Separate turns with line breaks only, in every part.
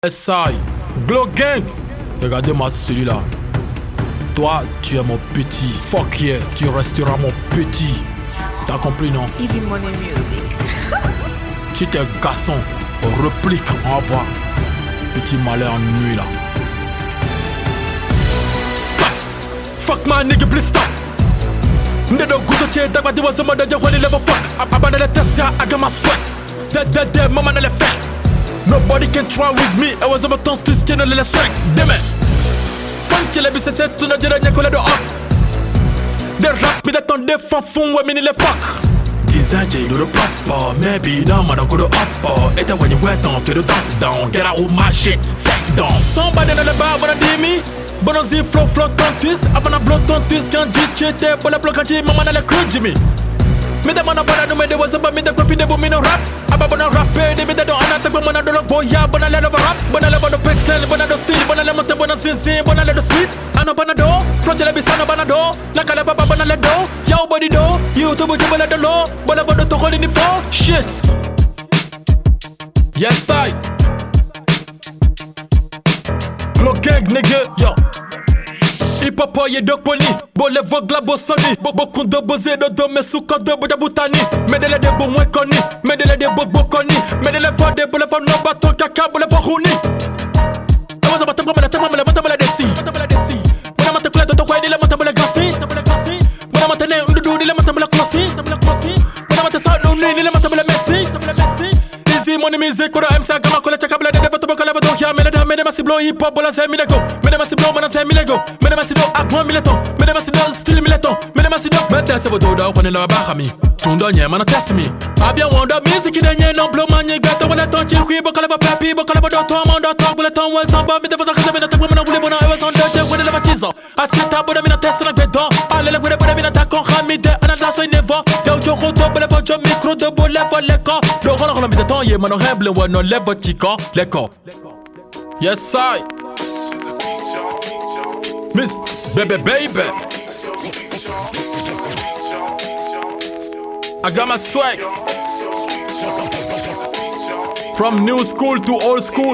SI, Glow Gang. Regardez-moi celui-là. Toi, tu es mon petit. Fuck yeah, tu resteras mon petit. T'as compris, non?
Easy Money Music.
Tu t'es garçon, réplique, envoie. Petit malheur en nuit là. Stop! Fuck my nigga, please stop! Nedo guto che dagba diwa zama da jagwani level fuck. Abana le tessa, I got my sweat. Dead, mama na le fat. Nobody can try with me. I was about to stitch in a little sack. Damn it. Funky le bise se tu na jira nyako le do up. They rap me that on the fun with me ni le fuck. Design J do the proper. Maybe now man go to up. It's when you wet down to the down. Get out with my shit. Say down. Somebody in the bar wanna do me. Bononzi flow ton twist. Abana blow ton twist. Can't ditch it. Bola block and G. Mama na le crew Jimmy. Me da mana bana no me de was about me da coffee de me no rap. Abana rap de me da don't anata go mana do no boy ya bana le over rap. Bana le bana pick style bana do steel bana le monte bana sin bana le do sweet. Ano bana do front le bisana bana do. La kala baba bana le do. Yo body do. You to buju bana do lo. Bana bana to hold in the floor. Shits. Yes I. Glow Gang nigga yo. Hip-hop ye dog pony, bole vogla bosoni. Beaucoup de bosé de dome sous code de boutani. Medele de bo moins connu, medele de bo bokoni. Medele va de bole va no baton kaka bole va rouni. Awaza batamala tamala batamala desi. Bona matakula to kwa ile matamala gasi. Bona matane ndudu ile matamala klasi. Bona matasa no ni ile matamala messi. Easy money music pour MC gama kola chakabla de devoto bokola boto ya mele masi blow hip hop bola 5 milego mele masi blow mana 5 milego mele masi do akwa mileton mele masi do style mileton mele masi do mete se boto da ko ne la ba khami tundo nye mana test me abia wonder music de nye no blow manye gato wala ton chi kwi bokola ba papi bokola ba do to mondo to bola ton wa samba me devoto ka na takwa na bule bona I was on the jet wala ba chizo asita boda mina test na bedo ale le boda mina ta kon khami de anada so never yo joko to bola fo micro de bola fo le ko do kola mi de ton ye mano humble when no level chico leko. Yes I. Miss baby. I got my swag. From new school to old school.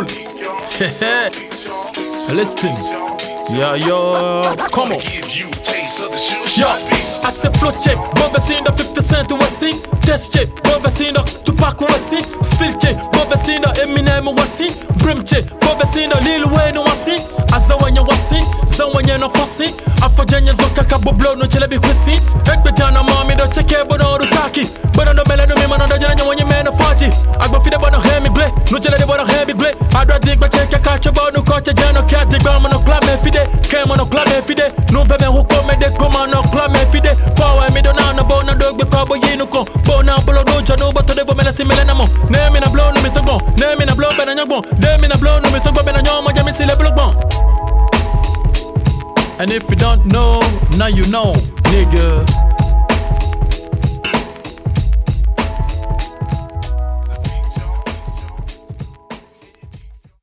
Listen. Yeah, yo, come on. Yo, I said flow check, mauvais signe de 50 Cent ou aussi. Test check, mauvais signe de Tupac ou aussi. Still check, mauvais signe de Eminem ou aussi. Brim check, mauvais signe de Lil Wayne ou aussi. Azawanya wasi, zawanya no fasi. Afajanya zoka kaboblo no chele bi kwesi. Ekbe jana mami do cheke bono rutaki. Bono no mele no mi mano do jana nyawanya meno faji. Agba fide bono hemi gle, no chele de bono hemi gle. Adwa dig ba cheke kacho bono koche jano kati ba mono klame fide. Ke mono klame fide. No veme huko me de koma no klame fide. Power mi do na no bono dog be kabo yinuko. Bona bolo do jano bato de vomela simele namo. Ne mi na blow no mi togo. Ne mi na blow bena nyagbo. Ne mi na blow no mi togo bena nyoma jami sile block bon. And if you don't know, now you know, nigga.